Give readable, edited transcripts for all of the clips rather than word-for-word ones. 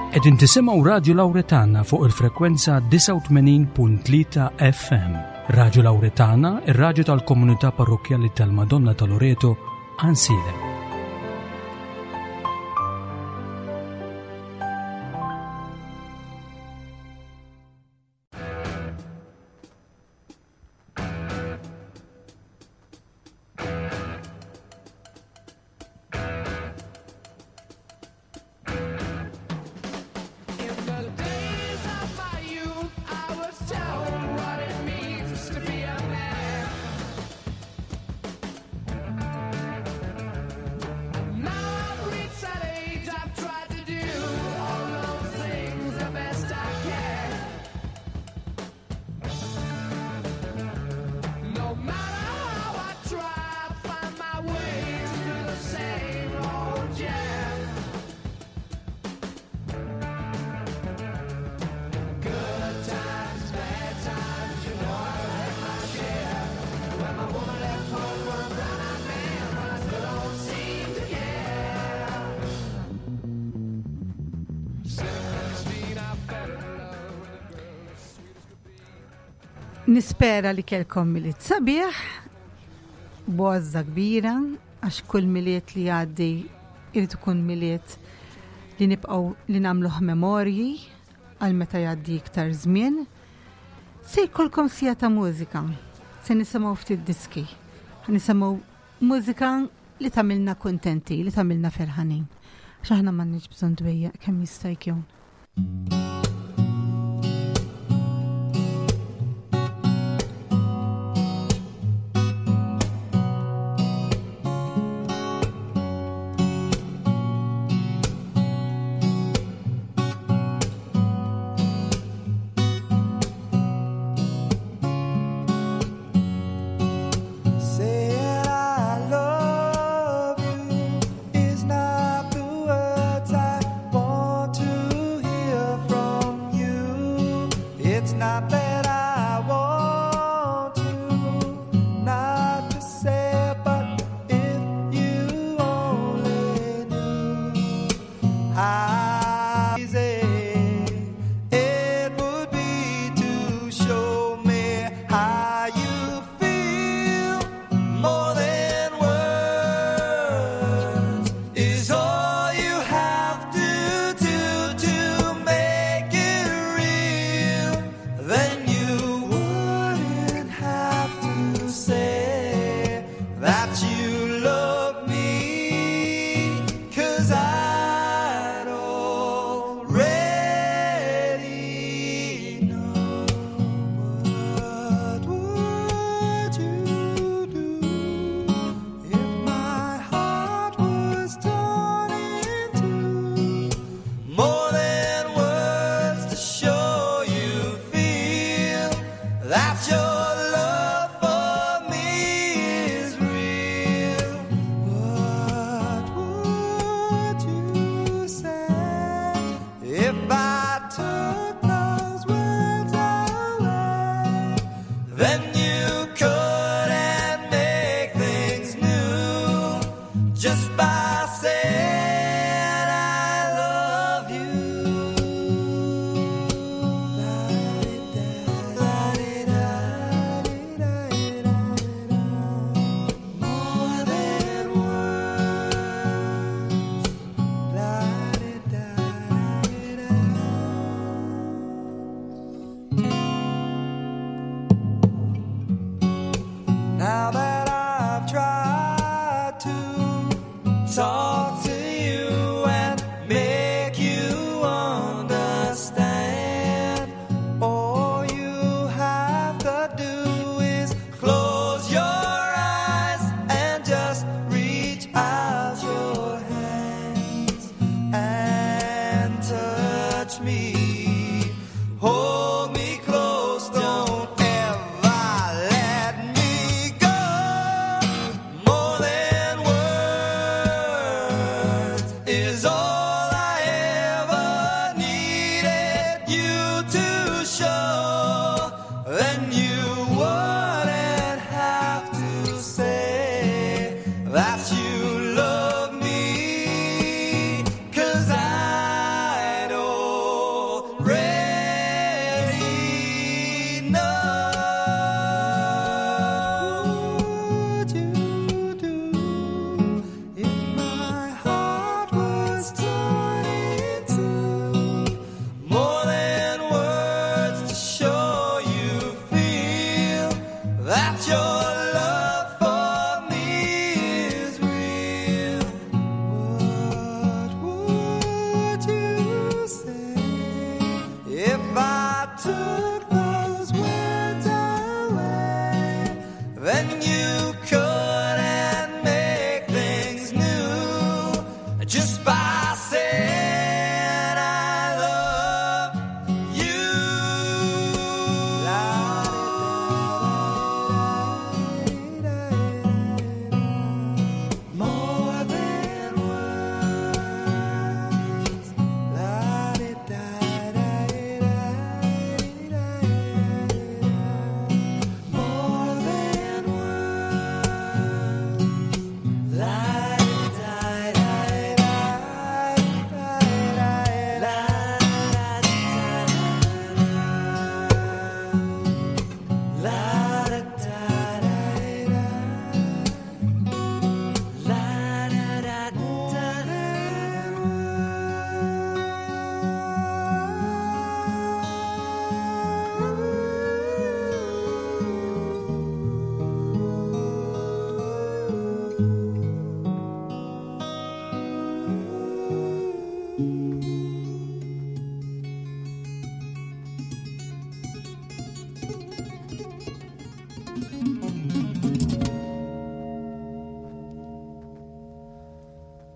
Qegħdin tisimgħu Radju Lawretana fuq il-frekwenza 89.3 FM. Radju Lawretana, ir-radju tal-Komunità Parrokjali tal-Madonna ta' Loreto, Ansilem. Nispera li kelkom miliet sabiħ, bozza kbira, għax kull miliet li għaddi irrid ikun miliet li nibqgħu li nagħmluh memorji għal meta jgħaddi iktar żmien. Se jkollkom sija ta' mużika, se nisimgħu ftit diski, nisimgħu mużika li tagħmilna kuntenti, li tagħmilna ferħanin. X'aħna m'għandniex bżonn dwejjaq kemm jista' jkun. Is not the words I want to hear from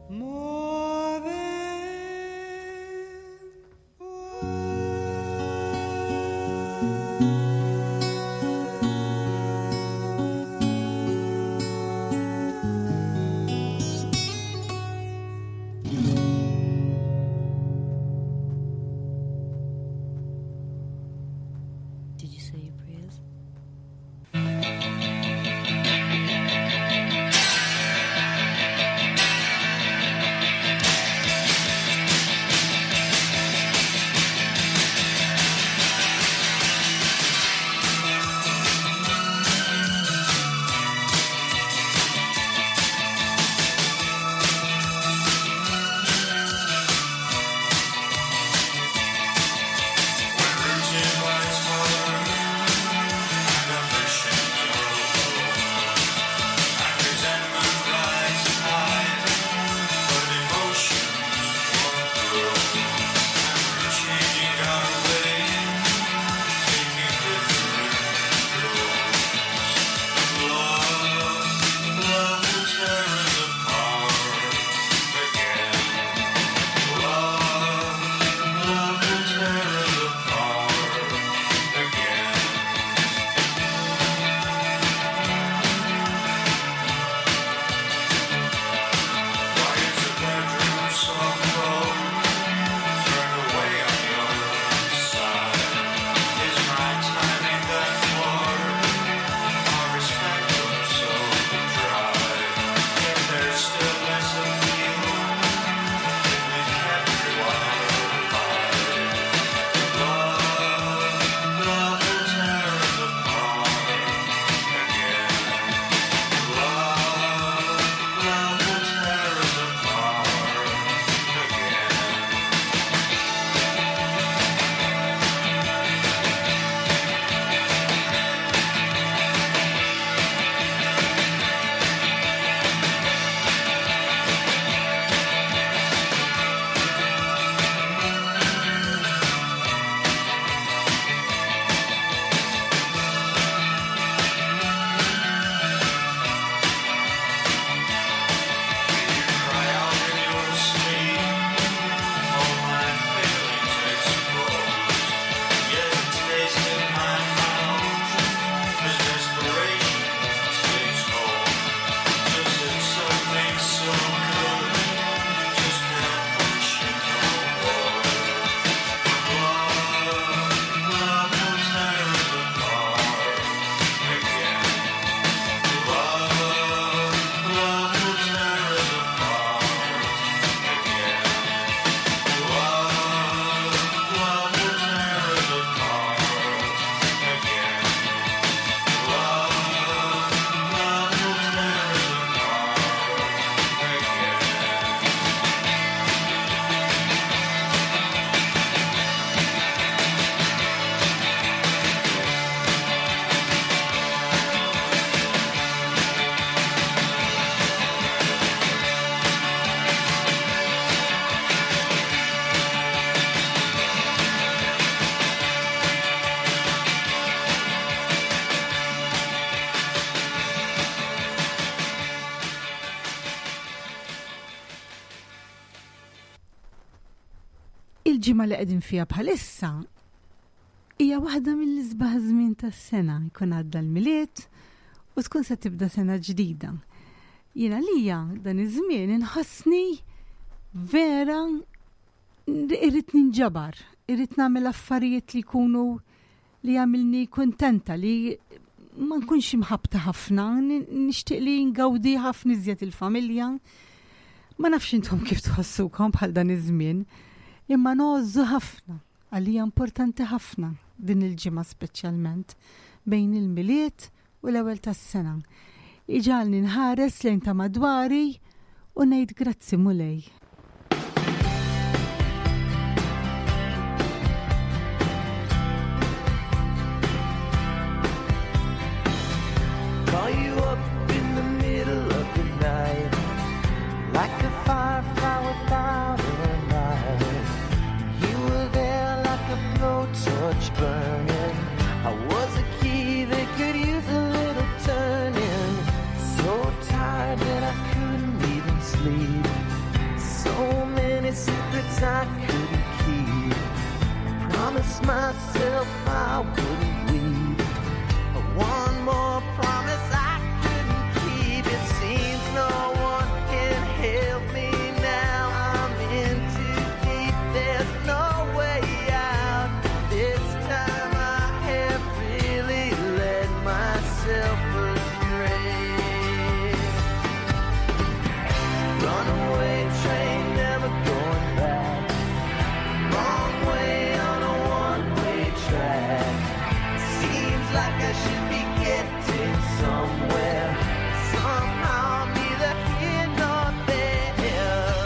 Il-ġimgħa li qegħdin fiha bħalissa hija waħda mill-isbaħ żmien tas-sena, jkun għadda l-miliet u tkun se tibda sena ġdida. Jiena lija dan iż-żmien inħossni vera irrid ninġabar, irrid nagħmel affarijiet li jkunu li jagħmilni kuntenta li ma nkunx imħabta ħafna, nixtieq li ngawdi ħafna iżjed il-familja. Ma nafx intom kif tħossukom bħal dan iż-żmien. Imma nożżu ħafna, għalija importanti ħafna din il-ġimgħa speċjalment bejn il-miliet u l-ewwel tas-sena. Iġalni nħares lejn ta' madwari u ngħid grazzi mulej. Call you up in the middle of the night like a firefly without a light. Blowtorch burning. I was a key that could use a little turning. So tired that I couldn't even sleep. I couldn't keep. I promised myself I wouldn't leave. One more promise I couldn't keep. It seems no one can help me now. I'm in too deep, there's no way out. This time I have really led myself astray. Runaway train, never going back. Wrong way on a one-way track. Seems like I should be getting somewhere. Somehow I'm neither here nor there.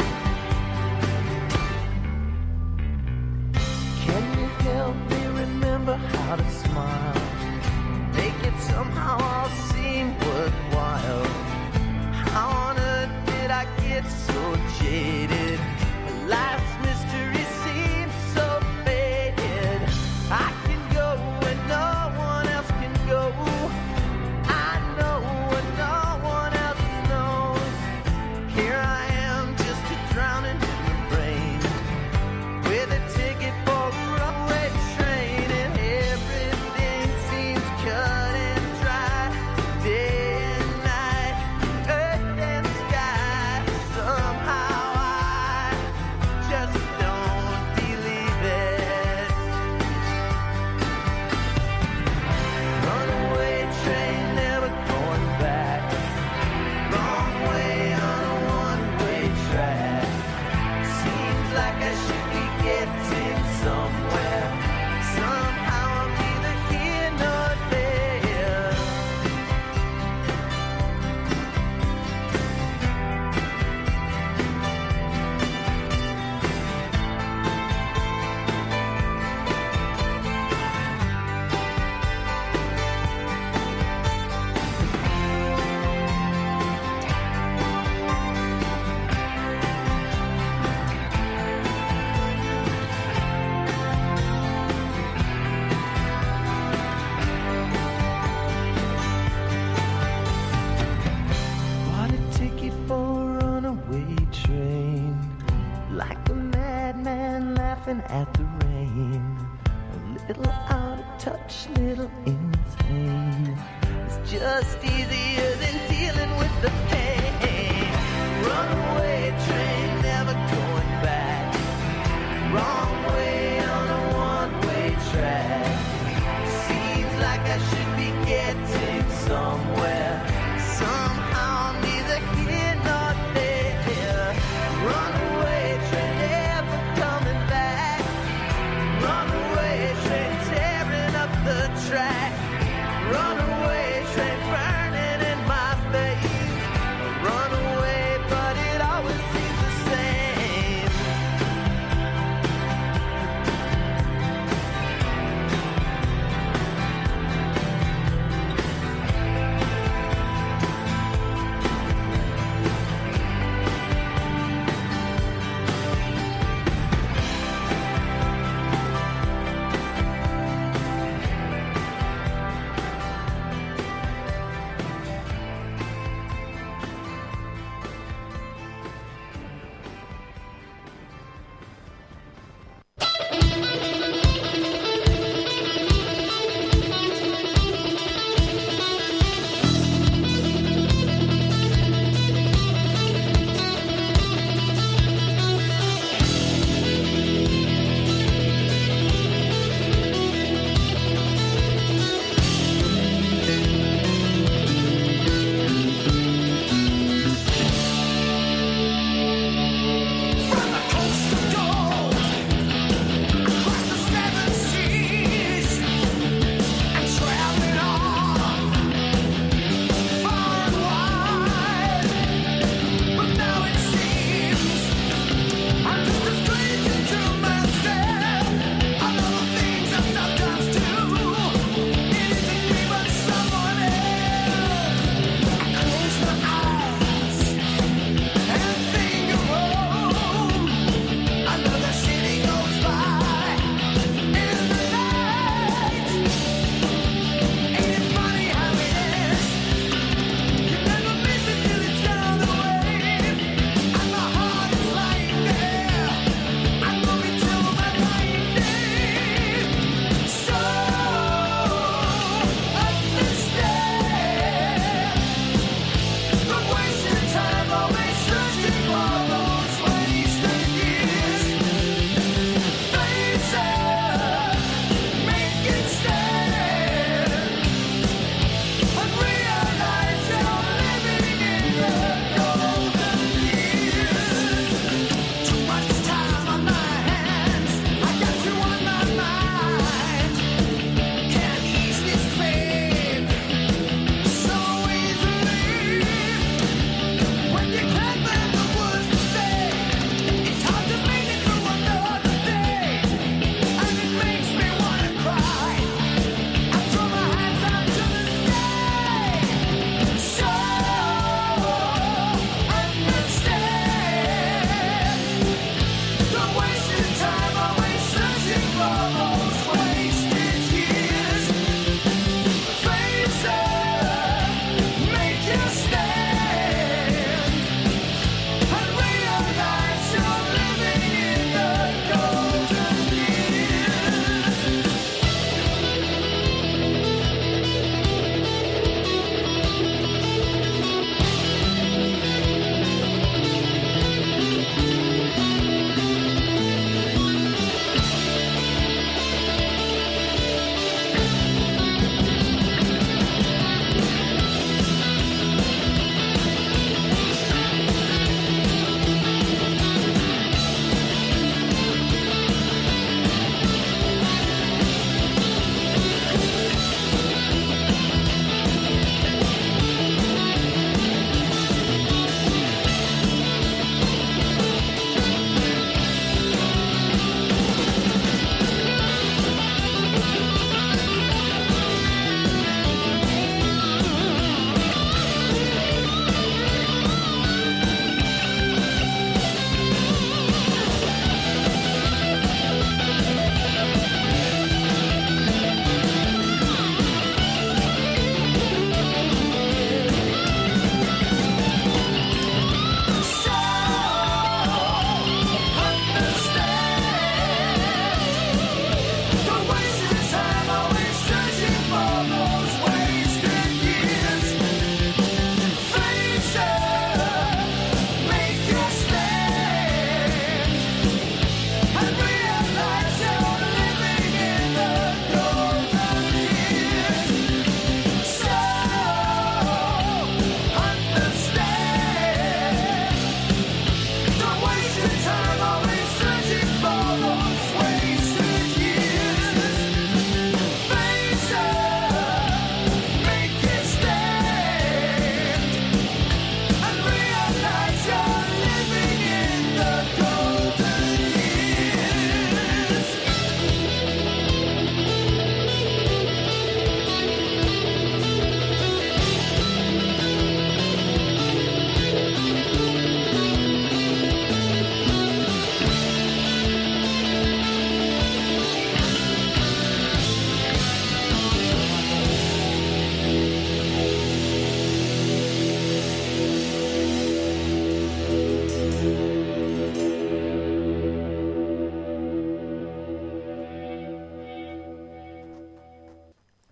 Can you help me remember how to smile? Make it somehow all seem worthwhile. How on earth did I get so jaded? Life's mystery seems so faded. I can go where no one else can go. I know what no one else knows. Here I am, just a drowning in the rain, with a ticket for a runaway train, and everything seems cut and dry. Day and night, earth and sky. Somehow I just don't believe it. Runaway train, never going back. Wrong way on a one-way track. Seems like I should be getting somewhere. Somehow I'm neither here nor there. Bought a ticket for a runaway train, like a madman laughing at the rain. A little out of touch, little insane. It's just easier than dealing with the pain. Runaway train, never going back. Wrong way on a one-way track. Seems like I should be getting somewhere. Somehow I'm neither here nor there. Runaway train, never coming back. Runaway train, tearing up the track. Runaway train, burning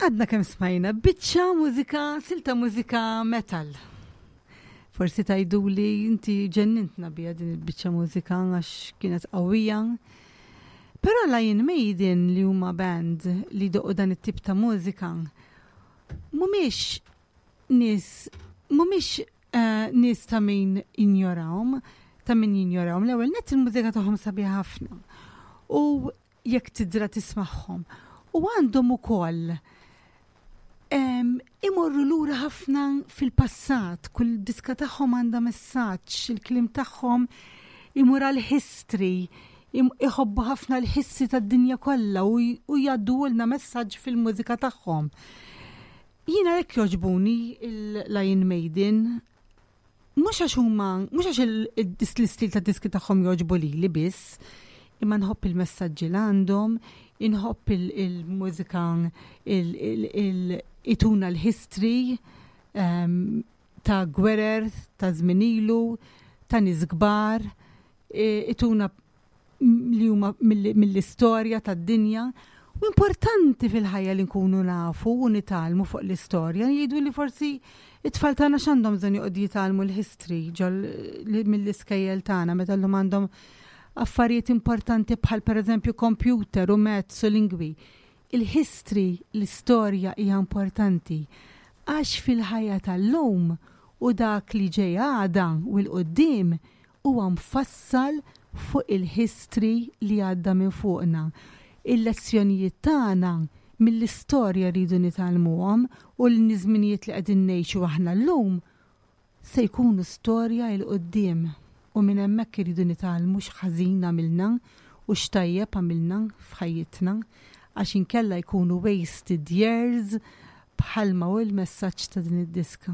Għadna kemm smajna biċċa mużika, silta mużika metal. Forsi tajdu li inti ġennintna bija din il-biċċa mużika għax kienet qawwija. Però Lion Maiden li huma band li doqgħu dan it-tip ta' mużika mhumiex nies ta' min jinjorawhom, l-ewwel nett il-mużika tagħhom sabiħa ħafna. U jekk tidra tismagħhom. U għandhom ukoll imorru lura ħafna fil-passat, kull diska tagħhom għandha messaġġ, il-kliem tagħhom imur għall-history, iħobbu ħafna l-hissi tad-dinja kollha u jgħaddulna messaġġ fil-mużika tagħhom. Jiena hekk jogħġbuni il-Lion Maiden, mhux għax l-istil tad-diski tagħhom jogħġbu lili biss, imma nħobb il-messaġġi li għandhom, inħobb il-mużika ituna l-history ta' gwerer, ta' żminilu, ta' nies kbar, ituna li huma mill-istorja tad-dinja. U importanti fil-ħajja li nkunu nafu u nitalmu fuq l-istorja. Jgħidu li forsi it-tfal tagħna x'għandhom bżonn joqgħdu jitalmu l-history mill-iskejjel tagħna meta llum għandhom affarijiet importanti bħal pereżempju computer u mezz u lingwi. Il-history, l-istorja hija importanti għax fil-ħajja tal-lum u dak li ġej għada u l-qoddim huwa mfassal fuq il-history li għadda minn fuqna. Il-lezzjonijiet tagħna mill-istorja rridu nitalmuhom u l-niżminijiet li qegħdin ngħixu aħna llum se jkunu storja il qoddim u minn hemmhekk iridu nitalmu x'ħażin għamilna u x'tajjeb għamilna f'ħajjitna għax inkella jkunu wasted years bħalma u l-messaġġ ta' din id-diska.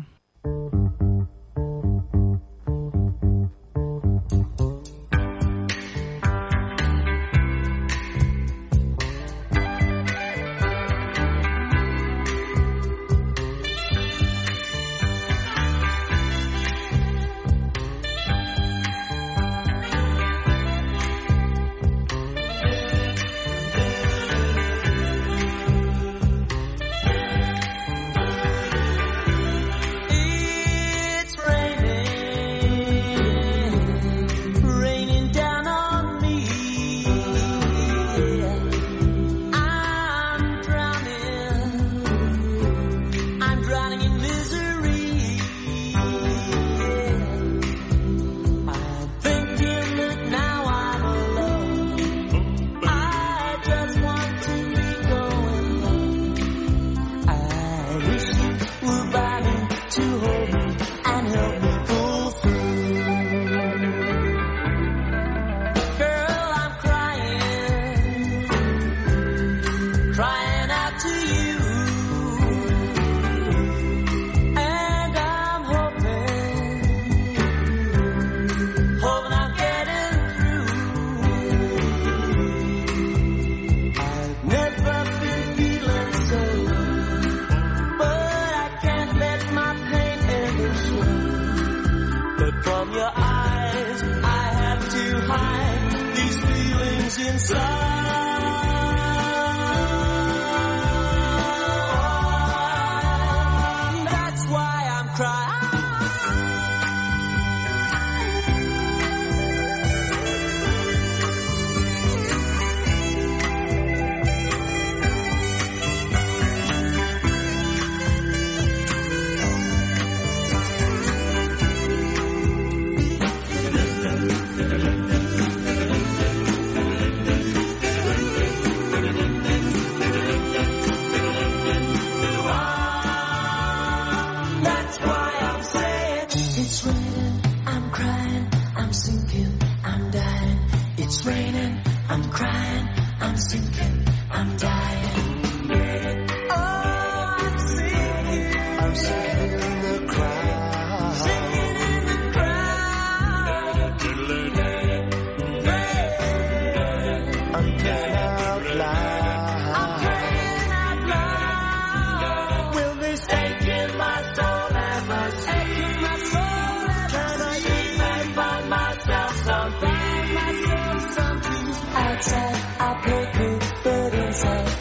Outside, I play cool, but inside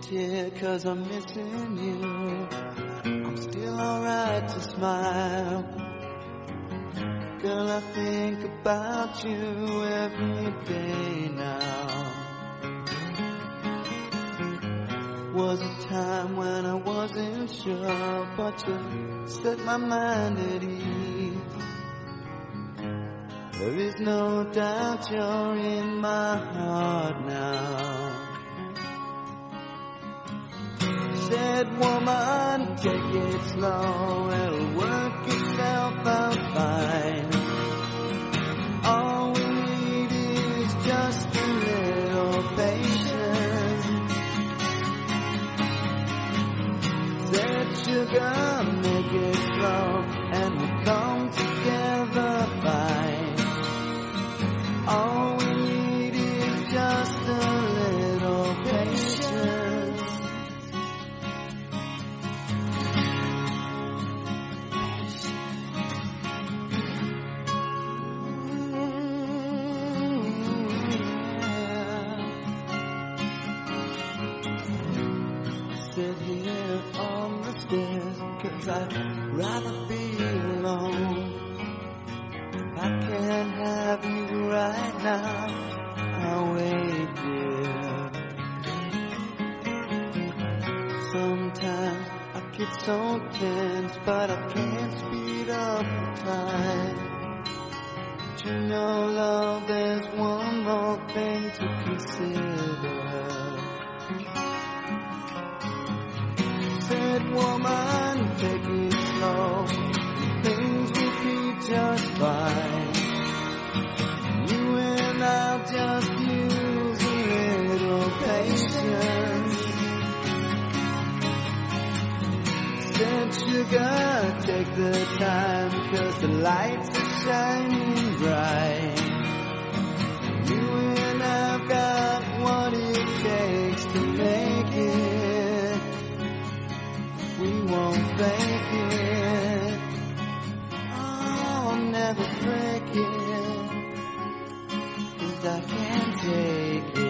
tear 'cause I'm missing you. I'm still alright to smile. Girl, I think about you every day now. Was a time when I wasn't sure, but you set my mind at ease. There is no doubt you're in my heart now. Said woman, take it slow, it'll work itself out fine. All we need is just a little patience. Said sugar, make it slow, and we'll come together fine. All we need is just a little patience. Sit here on the stairs, 'cause I'd rather be alone. I can't have you right now, I'll wait, dear. Sometimes I get so tense, but I can't speed up the time. But you know, love, there's one more thing to consider. Said woman, take it slow, things will be just fine. You and I'll just use a little patience. Said sugar, take the time, 'cause the lights are shining bright. You and I've got what it takes to make it. We won't fake it. I'll never break it, 'cause I can't take it.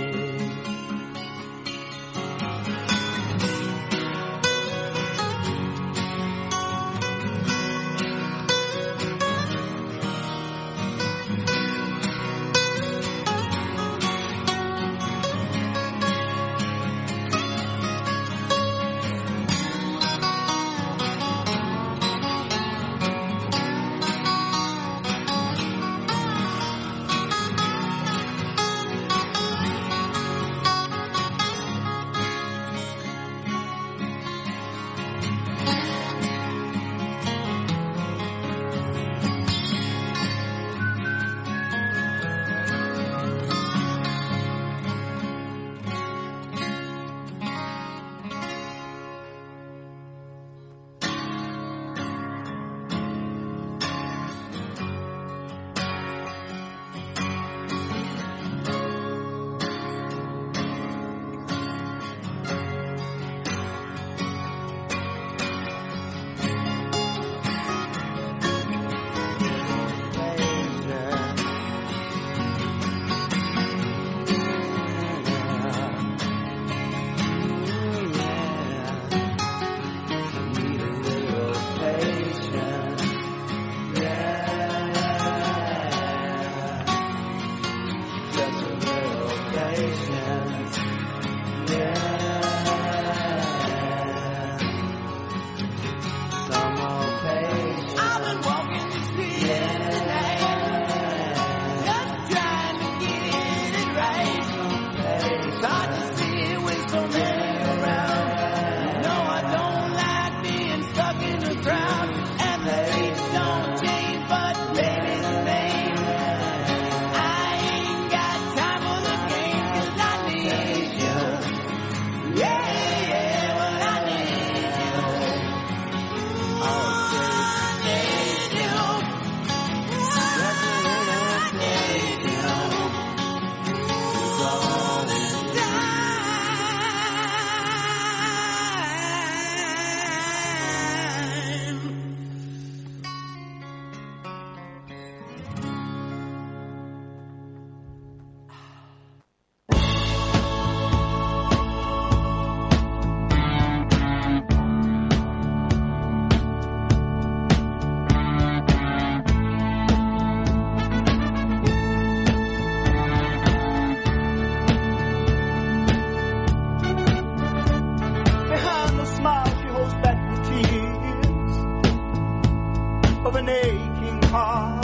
heart.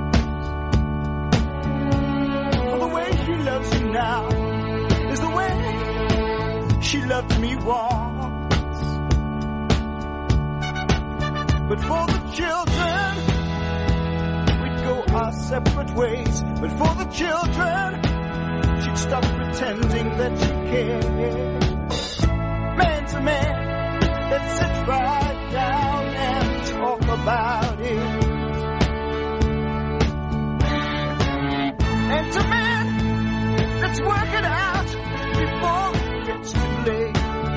For the way she loves you now is the way she loved me once. But for the children, we'd go our separate ways. But for the children, she'd stop pretending that she cared. Man to man, let's sit right down and talk about it. Man to man, let's work it out before it gets too late.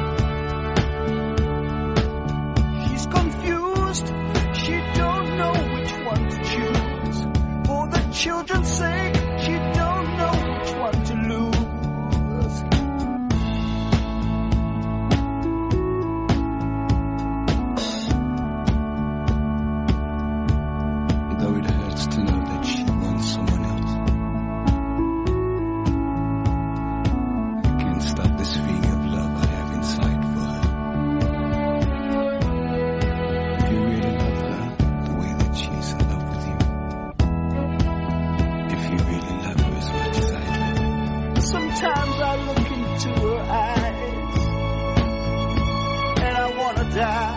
She's confused, she don't know which one to choose. For the children's sake, she don't know which one to lose. Though it hurts to know that she wants someone else, I can't stop this feeling of love I have inside for her. If you really love her the way that she's in love with you, if you really love her as much as I do, Sometimes I look into her eyes and I wanna die.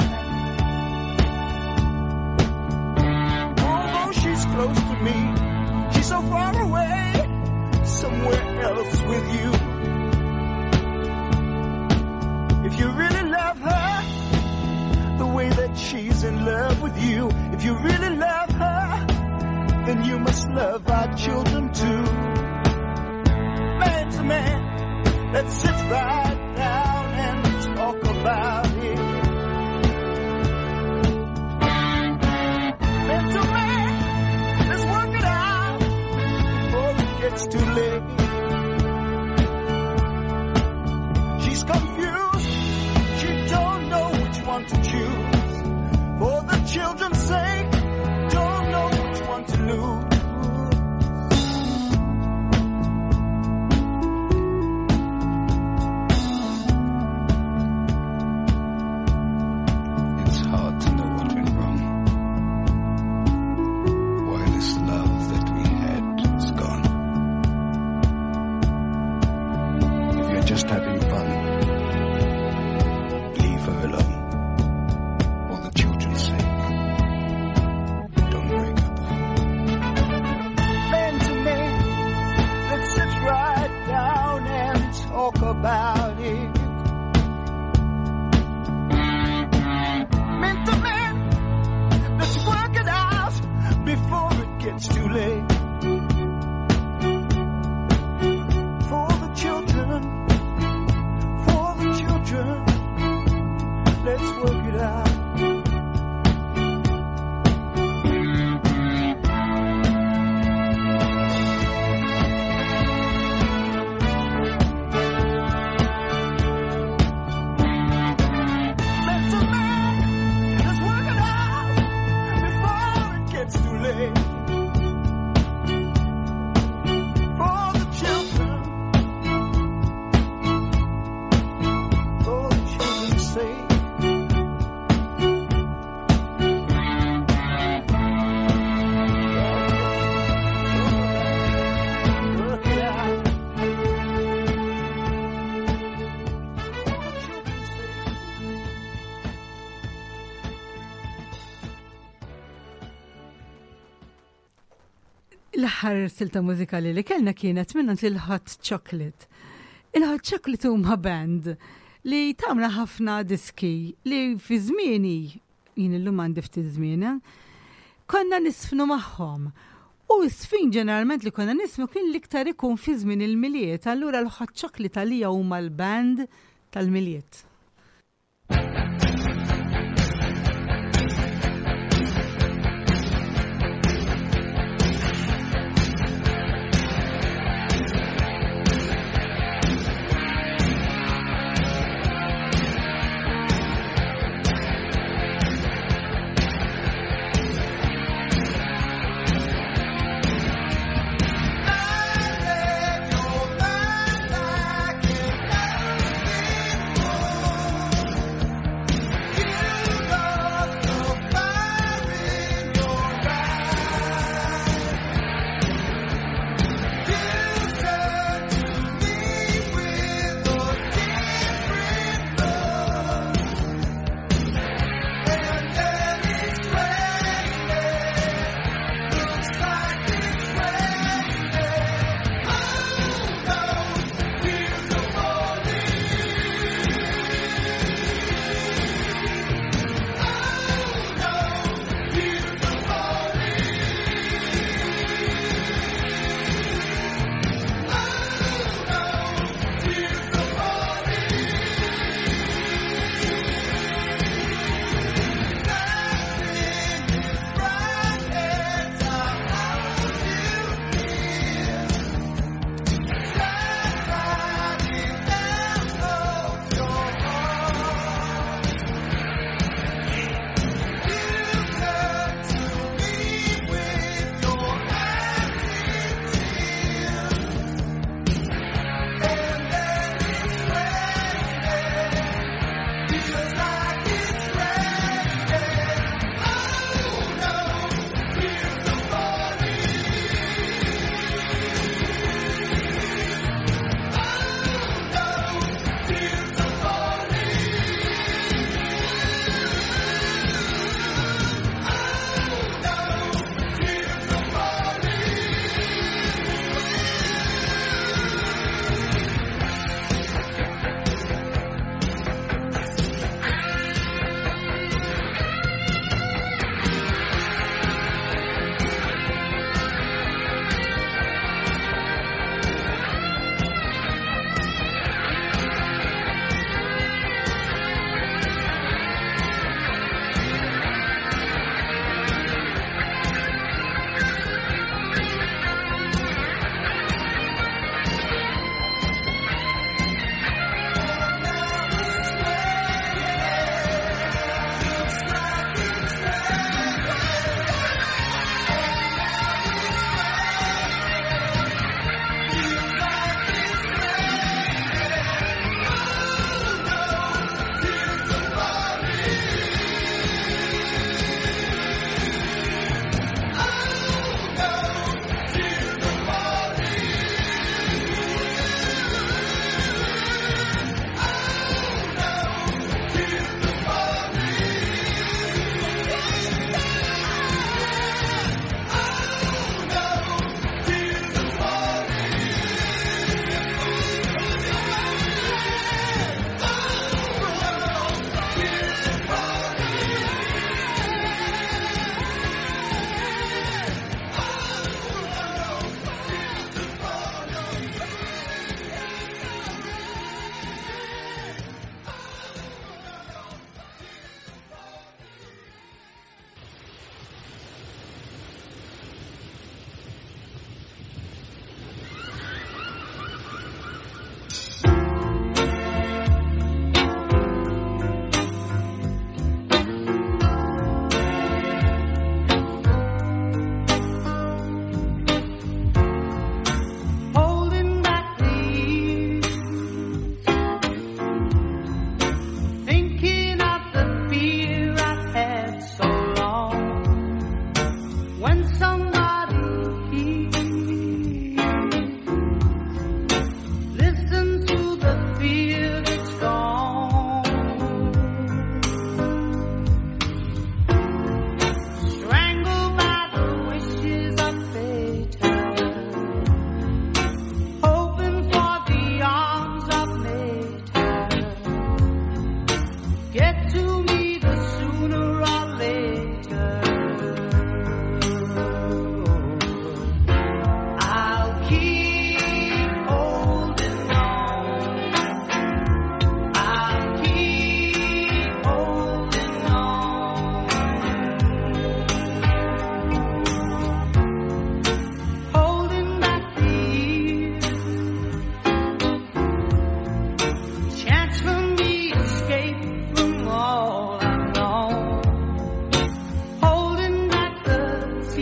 Although she's close to me, she's so far away, somewhere else with you. If you really love her the way that she's in love with you, if you really love her, then you must love our children too. Man to man, let's sit right down and talk about it. Man to man, let's work it out before it gets too late. She's confused, she don't know which one to choose. For the children's sake, don't know which one to lose. it's hard to know what went wrong. Why this love that we had is gone. If you're just having fun, leave her alone. For the children's sake, don't break up. Man to man, let's sit right down and talk about it. Man to man, let's work it out before it gets too late. For the children, let's work it out. L-aħħar silta mużikali li kellna kienet minnant il-Hot Chocolate. Il-Hot Chocolate huma band li tamra ħafna diski li fi żmieni, jien illum għandi ftit żmiena, konna nisfnu magħhom. U s-sfin ġeneralment li konna nismu kien l-iktar ikun fi żmien il-miliet, allura l-Hot Chocolate għalija huma l-band tal-miliet. Oh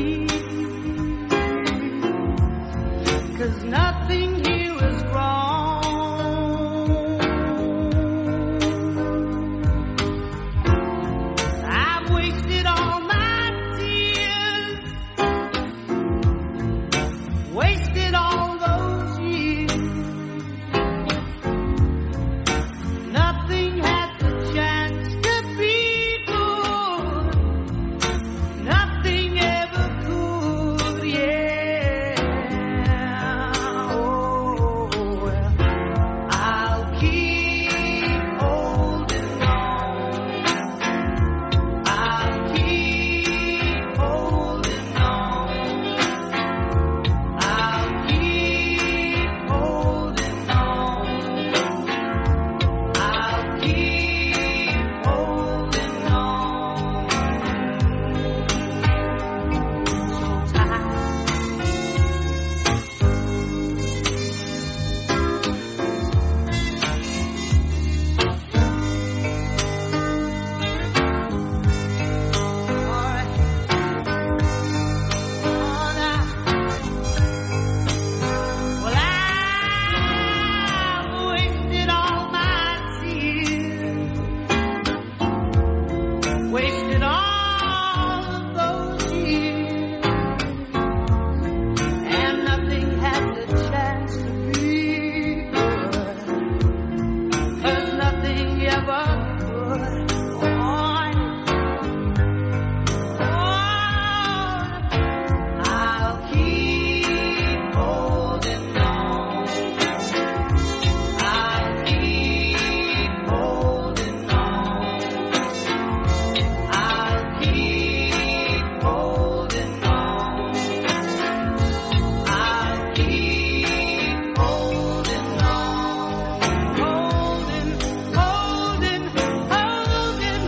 me, 'cause nothing here is wrong. I've wasted all my tears, wasted all those years. Nothing had the chance to be good, nothing ever could, yeah. Oh, well, I'll keep holding on, I'll keep holding on, I'll keep holding on, I'll keep holding on. So tight. Well, I've wasted all my tears, wasted all of those years, and nothing had the chance to be good, 'cause nothing ever could. I'll keep holding on, I'll keep holding on, I'll keep holding on, I'll keep holding on, holding, holding, holding,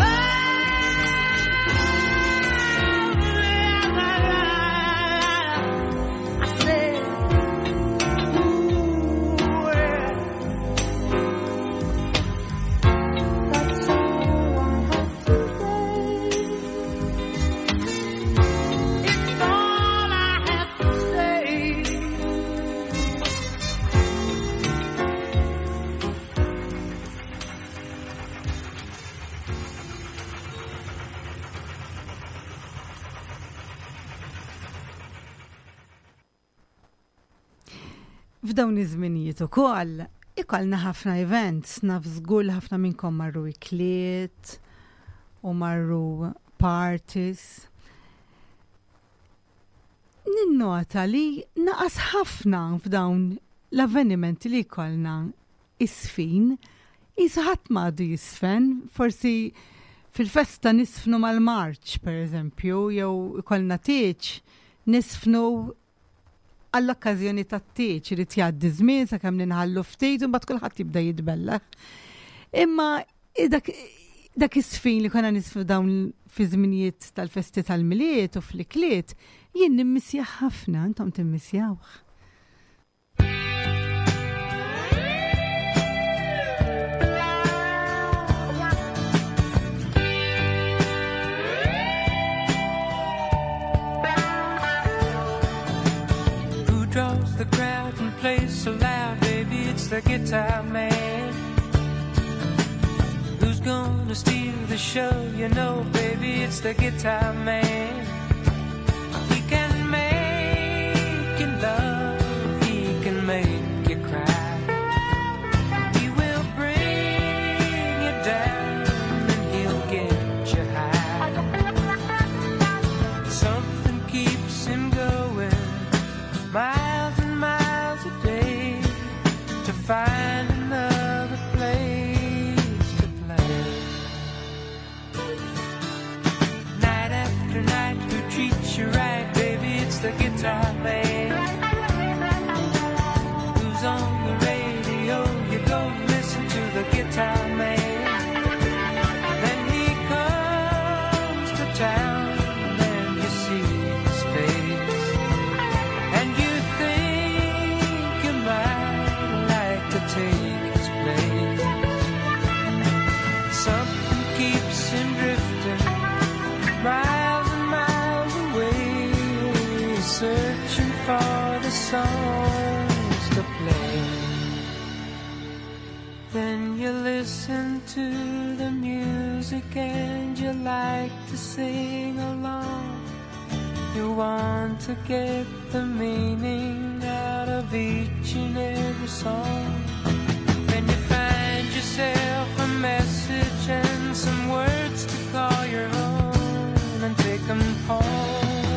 I said, ooh, well, that's all I have to say. It's all I have to say. F'dawn iż-żminijiet ukoll ikollna ħafna events, naf żgur li ħafna minnkom marru ikliet u marru parties. Ninnota li naqas ħafna f'dawn l-avvenimenti li jkollna isfin, ħadd m'għadu jisfen, forsi fil-festa nisfnu mal-Marċ, per eżempju, jew ikollna tieċ nisfnu għall-okkażjoni tat-tieċ irid jgħaddi żmien sakemm ninħallu ftit u mbagħad kulħadd jibda jitbellaħ. Imma dak is-sfin li konna nisfu dawn fi żminijiet tal-festi tal-miliet u fl-ikliet jien nimmissjah ħafna, intom timmissjawh. Draws the crowd and plays so loud, baby, it's the guitar man. Who's gonna steal the show? You know, baby, it's the guitar man. He can make you love, he can make you cry. He will bring you down and he'll get you high. Something keeps him going miles and miles a day to find another place to play. Night after night, who treats you right, baby, it's the guitar man. Who's on the radio, you go listen to the guitar man. Then he comes to town and you see his face, and you think you might like to take his place. Something keeps him drifting miles and miles away songs to play. Then you listen to the music and you like to sing along. You want to get the meaning out of each and every song. Then you find yourself a message and some words to call your own and take them home.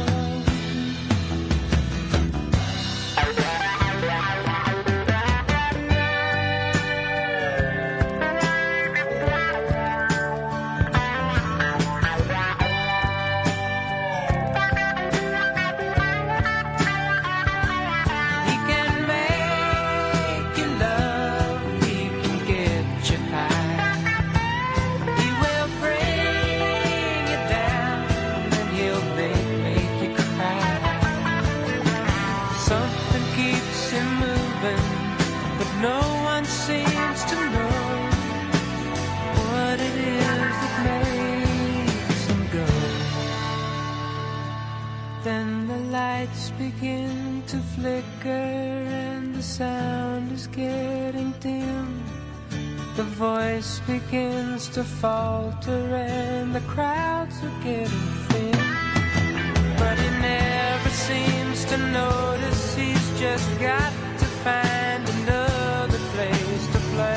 Begin to flicker and the sound is getting dim. The voice begins to falter and the crowds are getting thin. But he never seems to notice, he's just got to find another place to play.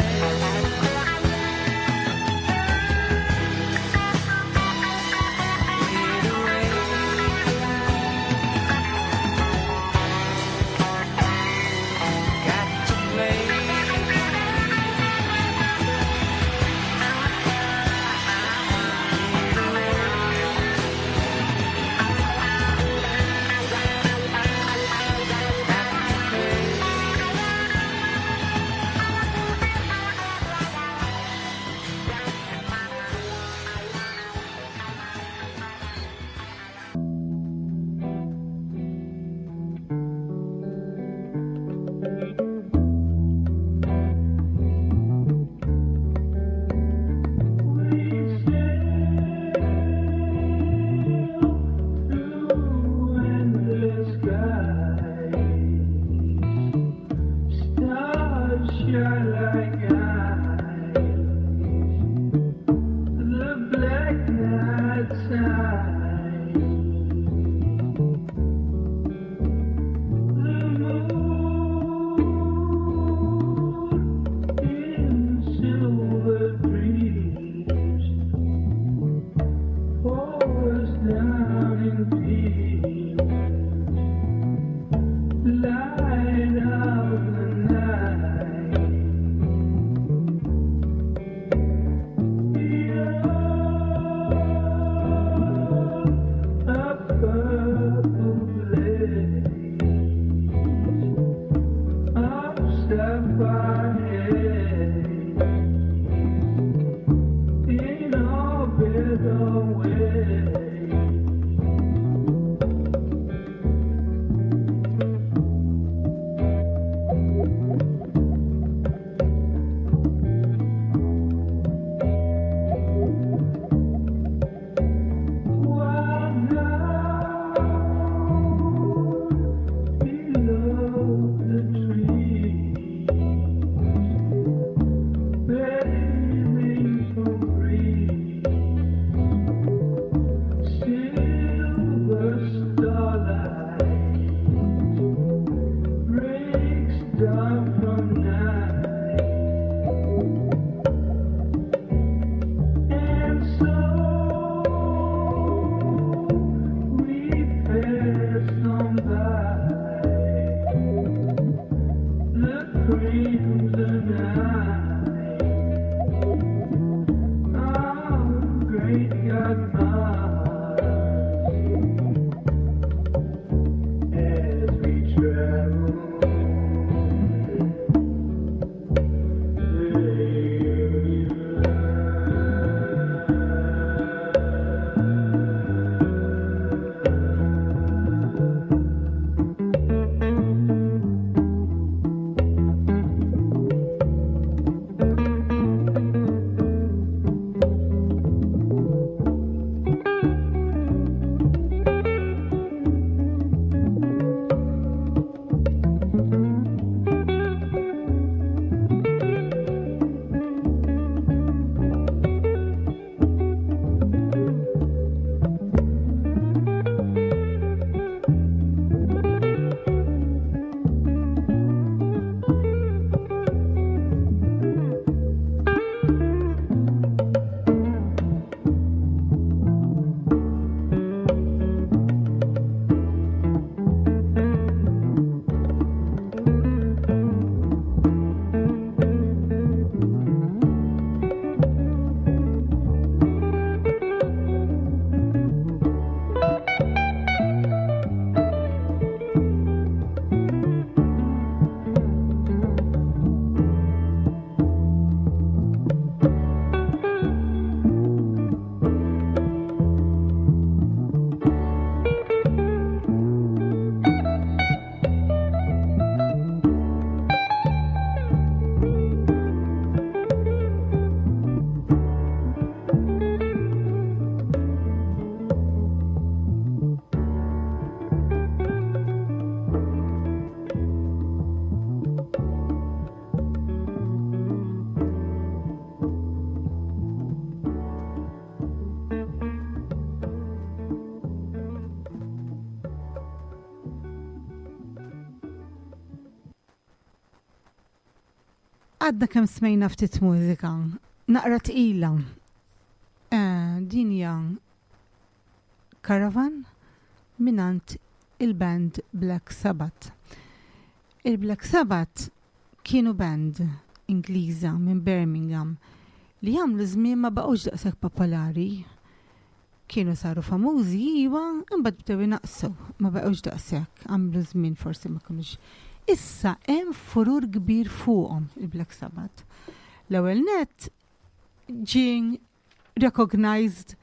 Għadna kemm smejna ftit mużika, naqra tqila. Din hija Caravan minant il-band Black Sabbath. Il-Black Sabbath kienu band Ingliża minn Birmingham li jagħmlu żmien ma baqgħux daqshekk popolari. Kienu saru famużi iva, imbagħad bdew inaqsu, ma baqgħux daqshekk, għamlu żmien forsi ma kinux. Issa hemm furur kbir fuqhom il-Black Sabbath. L-ewwel nett ġie recognized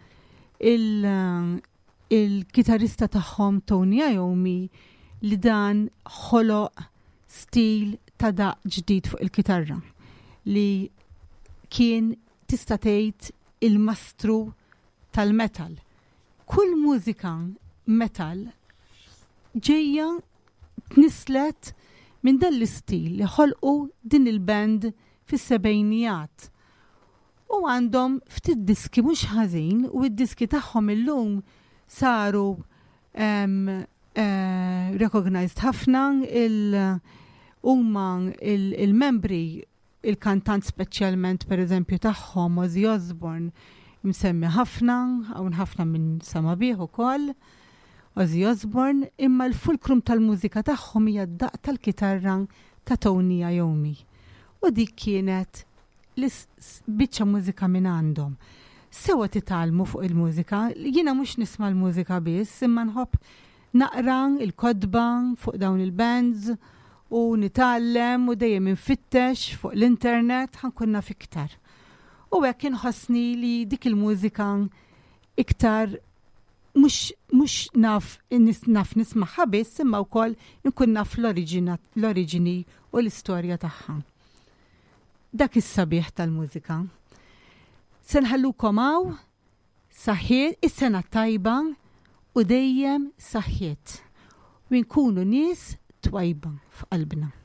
il-kitarista tagħhom Tony Iommi li dan ħoloq stil ta' daq ġdid fuq il-kitarra li kien tista' tgħid il-mastru tal-metal. Kull mużika metal ġejja tnislet minn dan l-istil li ħolqu din il-band fis-sebgħinijat. U għandhom ftit diski mhux ħażin u d-diski tagħhom illum saru recognized ħafna il-membri, il-kantant speċjalment per eżempju tagħhom Ozzy Osbourne msemmi ħafna, hawn ħafna minn sama bih ukoll Ozzy Osbourne, imma l-fulkrum tal-mużika tagħhom hija d-daq tal-kitarra ta' Tony Iommi. U dik kienet biċċa mużika minn għandhom. Sewa titalmu fuq il-mużika, jiena mhux nisma' l-mużika biss, imma nħobb naqra il-kodba fuq dawn il-bands u nitgħallem u dejjem infittex fuq l-internet ħankun naf iktar. U hekk inħossni li dik il-mużika iktar mhux naf nismaħħa biss imma wkoll inkun naf l-oriġini u l-istorja tagħha. Dak is-sabiħ tal-mużika. Se nħallukom hawn saħħiet is-sena tajba u dejjem saħħiet u nkunu nies twajba f'qalbna.